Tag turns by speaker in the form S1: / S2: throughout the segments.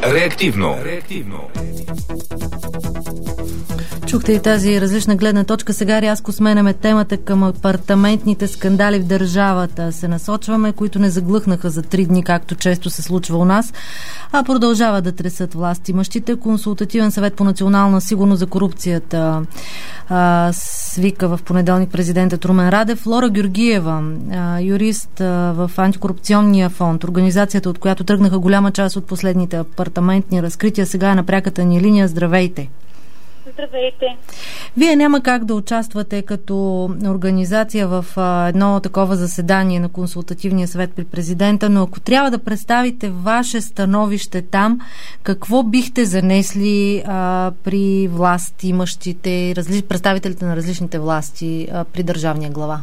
S1: Реактивно.
S2: Чухте и тази различна гледна точка. Сега рязко сменяме темата към апартаментните скандали в държавата. Се насочваме, които не заглъхнаха за 3 дни, както често се случва у нас, а продължава да тресат властимащите. Консултативен съвет по национална сигурност за корупцията свика в понеделник президентът Румен Радев. Лора Георгиева, юрист в Антикорупционния фонд, организацията, от която тръгнаха голяма част от последните апартаментни разкрития, сега е на пряката ни линия. Здравейте!
S3: Здравейте!
S2: Вие няма как да участвате като организация в едно такова заседание на Консултативния съвет при президента, но ако трябва да представите ваше становище там, какво бихте занесли при власт имащите, представителите на различните власти при държавния глава?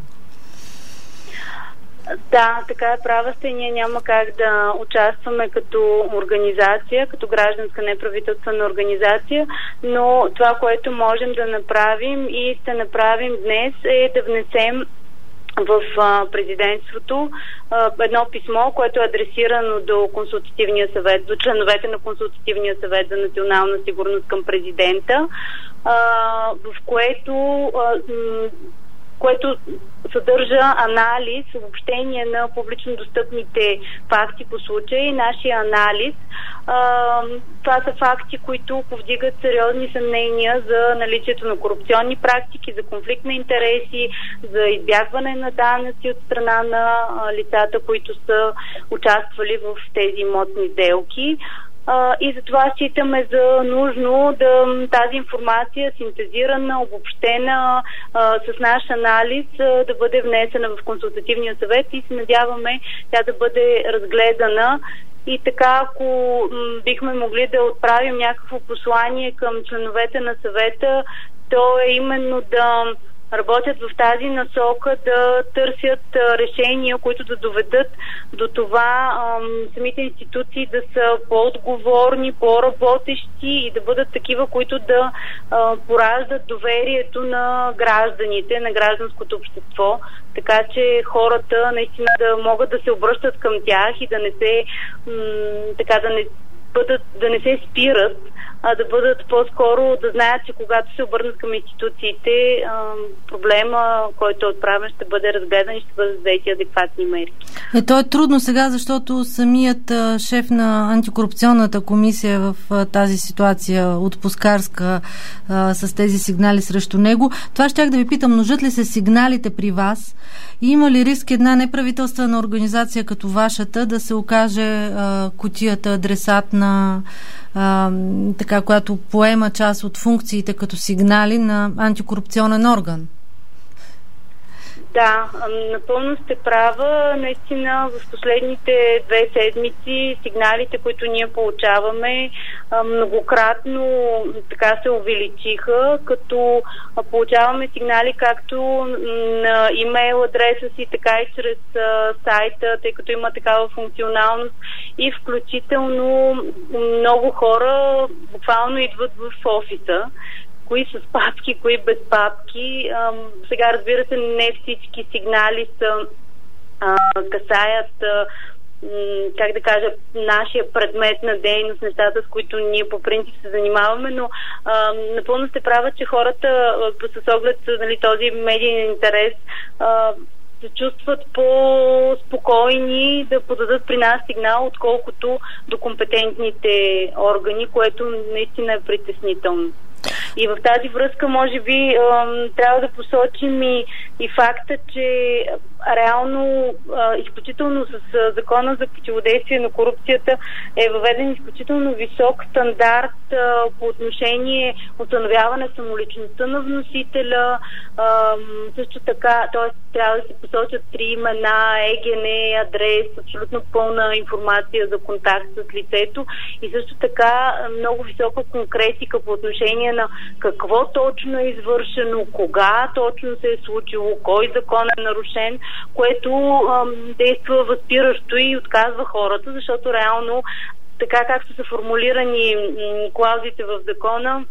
S3: Да, така е, права сте. Ние няма как да участваме като организация, като гражданска неправителствена организация, но това, което можем да направим и ще направим днес, е да внесем в президентството едно писмо, което е адресирано до Консултативния съвет, до членовете на Консултативния съвет за национална сигурност към президента, в което съдържа анализ, обобщение на публично достъпните факти по случая и нашия анализ. Това са факти, които повдигат сериозни съмнения за наличието на корупционни практики, за конфликт на интереси, за избягване на данъци от страна на лицата, които са участвали в тези имотни сделки. И затова считаме за нужно тази информация, синтезирана, обобщена с наш анализ, да бъде внесена в Консултативния съвет и се надяваме тя да бъде разгледана. И така, ако бихме могли да отправим някакво послание към членовете на съвета, то е именно да работят в тази насока, да търсят решения, които да доведат до това самите институции да са по-отговорни, по-работещи и да бъдат такива, които да пораждат доверието на гражданите, на гражданското общество, така че хората наистина да могат да се обръщат към тях и да не се да не се спират, а да бъдат по-скоро, да знаят, че когато се обърнат към институциите, проблема, който е отправен, ще бъде разгледан и ще бъдат взети адекватни мерки.
S2: То е трудно сега, защото самият шеф на антикорупционната комисия в тази ситуация отпускарска с тези сигнали срещу него. Това щях да ви питам, множат ли се сигналите при вас и има ли риск една неправителствена организация като вашата да се окаже кутията, адресат на която поема част от функциите като сигнали на антикорупционен орган?
S3: Да, напълно сте права. Наистина в последните 2 седмици сигналите, които ние получаваме, многократно така се увеличиха, като получаваме сигнали както на имейл адреса си, така и чрез сайта, тъй като има такава функционалност, и включително много хора буквално идват в офиса. Кои с папки, кои без папки. Сега, разбира се, не всички сигнали касаят, нашия предмет на дейност, нещата, с които ние по принцип се занимаваме, но напълно сте права, че хората с оглед този медиен интерес се чувстват по-спокойни да подадат при нас сигнал, отколкото до компетентните органи, което наистина е притеснително. И в тази връзка, може би, трябва да посочим и факта, че реално, изключително с закона за противодействие на корупцията, е въведен изключително висок стандарт по отношение установяване самоличността на вносителя. Също така, т.е. трябва да се посочат 3 имена, ЕГН, адрес, абсолютно пълна информация за контакт с лицето и също така много висока конкретика по отношение на какво точно е извършено, кога точно се е случило, кой закон е нарушен, което действа възпиращо и отказва хората, защото реално, така както са формулирани клаузите в закона,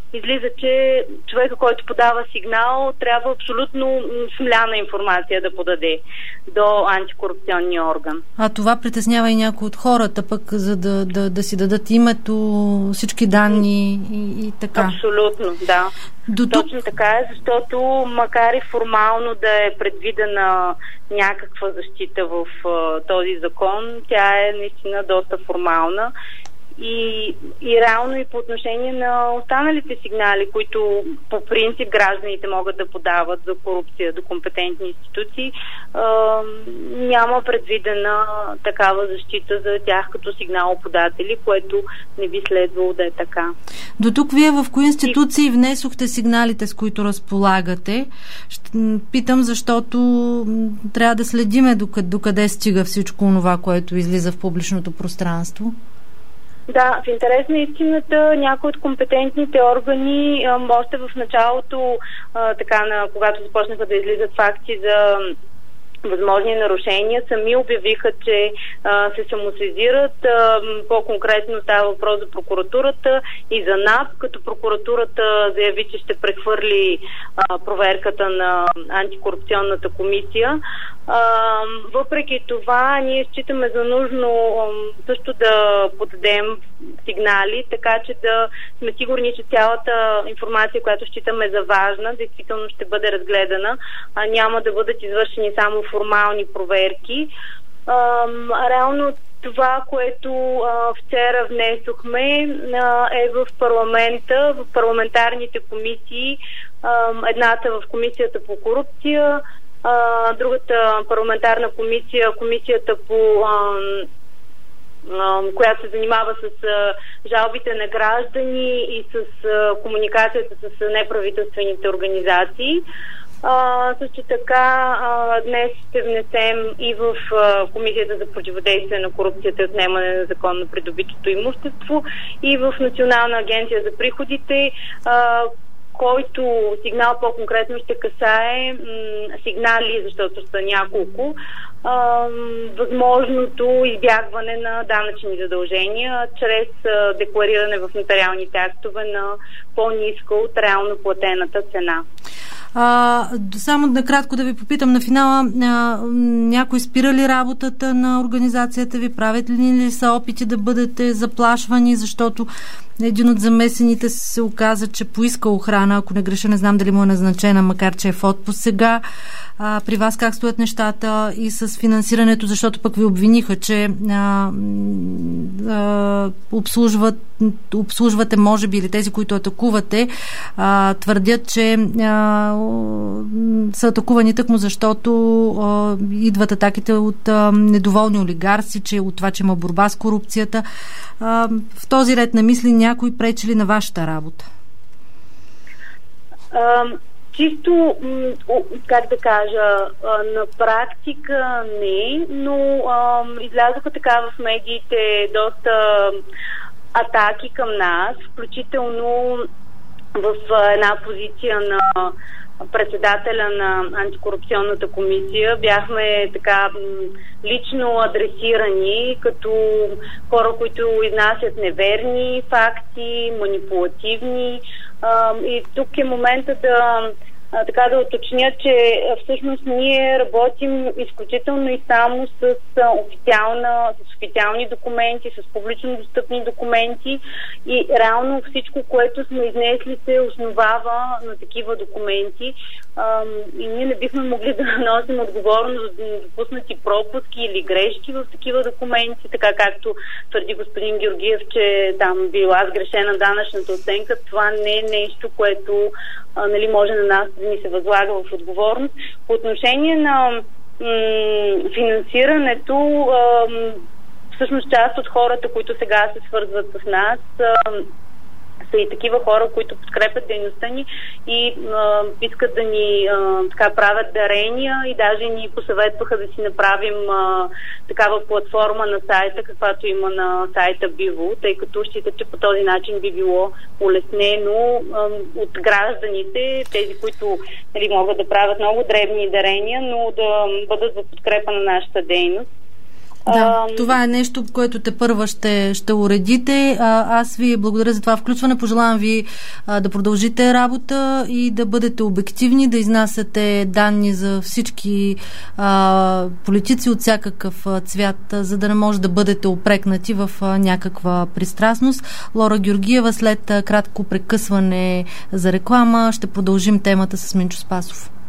S3: излиза, че човека, който подава сигнал, трябва абсолютно смляна информация да подаде до антикорупционния орган.
S2: А това притеснява и някои от хората, пък за да си дадат името, всички данни и така.
S3: Абсолютно, да. Точно така е, защото макар и формално да е предвидена някаква защита в този закон, тя е наистина доста формална. И реално и по отношение на останалите сигнали, които по принцип гражданите могат да подават за корупция до компетентни институции, няма предвидена такава защита за тях като сигналоподатели, което не би следвало да е така.
S2: До тук вие в кои институции внесохте сигналите, с които разполагате? Питам, защото трябва да следиме докъде стига всичко това, което излиза в публичното пространство.
S3: Да, в интерес на истината, някои от компетентните органи още в началото, когато започнаха да излизат факти за възможни нарушения, сами обявиха, че се самосезират. По-конкретно става въпрос за прокуратурата и за НАП, като прокуратурата заяви, че ще прехвърли проверката на антикорупционната комисия. Въпреки това, ние считаме за нужно също да подадем сигнали, така че да сме сигурни, че цялата информация, която считаме за важна, действително ще бъде разгледана, а няма да бъдат извършени само формални проверки. Реално това, което вчера внесохме, е в парламента, в парламентарните комисии. Едната в комисията по корупция, другата парламентарна комисия, комисията по която се занимава с жалбите на граждани и с комуникацията с неправителствените организации. Също така днес ще внесем и в Комисията за противодействие на корупцията и отнемане на законно придобитото имущество и в Национална агенция за приходите, който сигнал по-конкретно ще касае сигнали, защото са няколко, възможното избягване на данъчни задължения чрез деклариране в нотариалните актове на по-ниска от реално платената цена.
S2: Само накратко да ви попитам на финала, някой спира ли работата на организацията ви? Правят ли са опити да бъдете заплашвани, защото един от замесените се оказа, че поиска охрана, ако не греша, не знам дали му е назначена, макар че е в отпуск сега. При вас как стоят нещата и с финансирането, защото пък ви обвиниха, че обслужвате, може би, или тези, които атакувате, твърдят, че са атакувани тъкмо, защото идват атаките от недоволни олигарси, че от това, че има борба с корупцията. В този ред на мисли някой пречи ли на вашата работа?
S3: Чисто, как да кажа, на практика не, но излязоха така в медиите доста атаки към нас, включително в една позиция на председателя на антикорупционната комисия. Бяхме така лично адресирани като хора, които изнасят неверни факти, манипулативни. И тук е момента да уточня, че всъщност ние работим изключително и само с официални документи, с публично достъпни документи и реално всичко, което сме изнесли, се основава на такива документи и ние не бихме могли да носим отговорност за допуснати пропуски или грешки в такива документи, така както твърди господин Георгиев, че там била сгрешена данъчната оценка. Това не е нещо, което може на нас да ни се възлага в отговорност. По отношение на финансирането, всъщност част от хората, които сега се свързват с нас, са и такива хора, които подкрепят дейността ни и искат да ни правят дарения и даже ни посъветваха да си направим такава платформа на сайта, каквато има на сайта Биво, тъй като считат, че по този начин би било улеснено от гражданите, тези, които могат да правят много дребни дарения, но да бъдат в подкрепа на нашата дейност.
S2: Да, това е нещо, което тепърва ще уредите. Аз ви благодаря за това включване. Пожелавам ви да продължите работа и да бъдете обективни, да изнасяте данни за всички политици от всякакъв цвят, за да не може да бъдете упрекнати в някаква пристрастност. Лора Георгиева, след кратко прекъсване за реклама, ще продължим темата с Минчо Спасов.